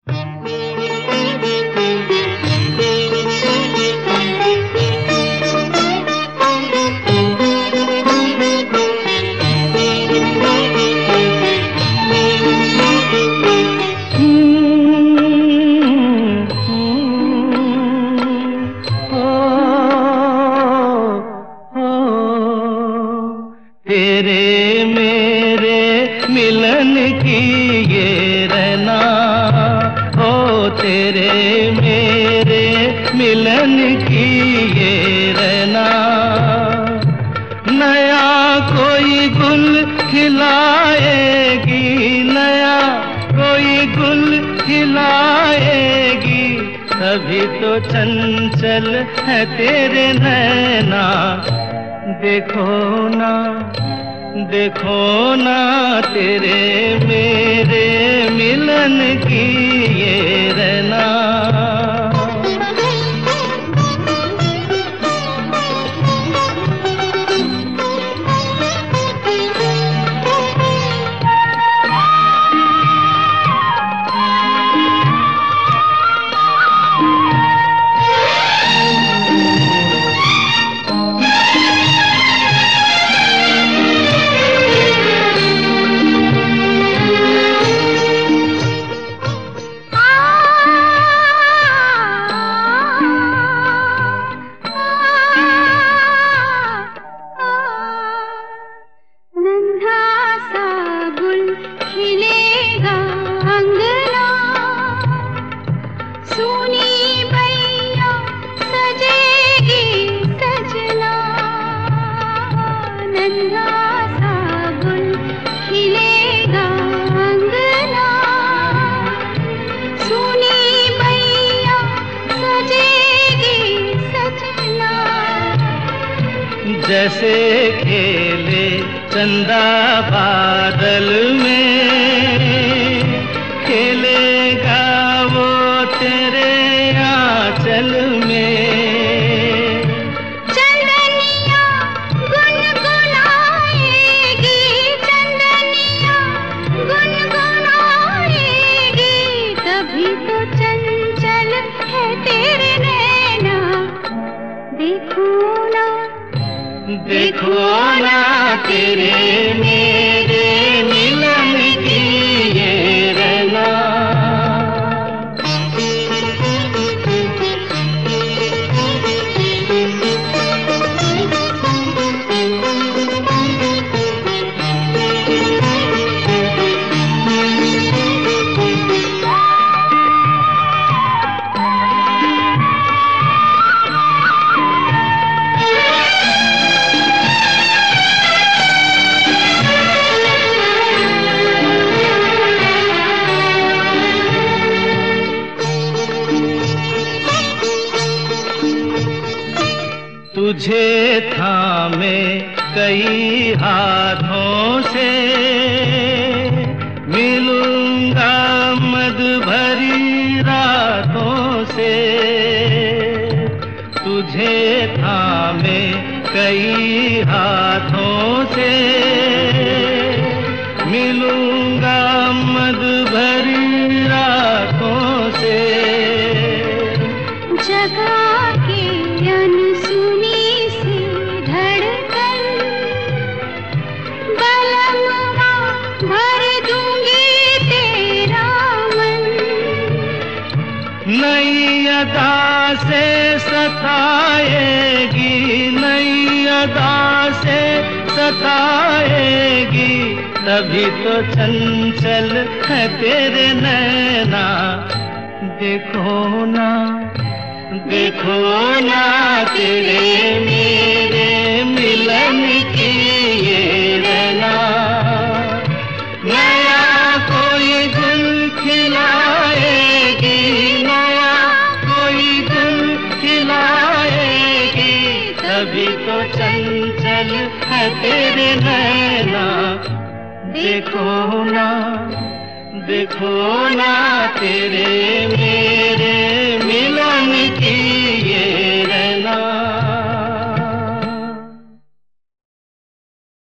तेरे मेरे मिलन की ये रहना, ओ तेरे मेरे मिलन की ये रहना। नया कोई गुल खिलाएगी, नया कोई गुल खिलाएगी, तभी तो चंचल है तेरे नैना। देखो ना, देखो ना तेरे मेरे मिलन की ये रहना। जैसे खेले चंदा बादल में, खेलेगा वो तेरे आंचल में। चंदनिया गुनगुनाएगी, चंदनिया गुनगुनाएगी, तभी तो चंचल है तेरे नैना। देखो ना, देखो ना तेरे मेरे मिलन की ये रहना। तुझे थामे कई हाथों से, मिलूंगा मद भरी रातों से। तुझे थामे कई हाथों से, मिलूंगा मद भरी रातों से। जगा के अनसुनी सी धड़कन, बलमवा भर दूंगी तेरा मन। नई अदा से सताएगी, नई अदा से सताएगी, तभी तो चंचल है तेरे नैना। देखो ना, देखो ना तेरे मेरे मिलन की ये रहना। नया कोई गुल खिलाएगी, नया कोई गुल खिलाएगी, तभी तो चंचल है तेरे नैना। देखो ना, देखो ना तेरे